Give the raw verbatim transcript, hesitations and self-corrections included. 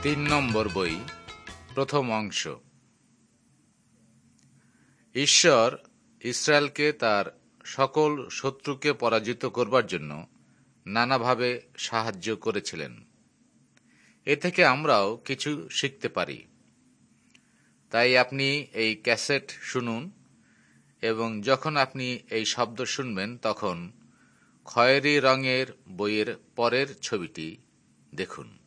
তিন নম্বর বই, প্রথম অংশ। ঈশ্বর ইসরায়েলকে তার সকল শত্রুকে পরাজিত করবার জন্য নানাভাবে সাহায্য করেছিলেন। এ থেকে আমরাও কিছু শিখতে পারি। তাই আপনি এই ক্যাসেট শুনুন এবং যখন আপনি এই শব্দ শুনবেন তখন খয়েরি রঙের বইয়ের পরের ছবিটি দেখুন।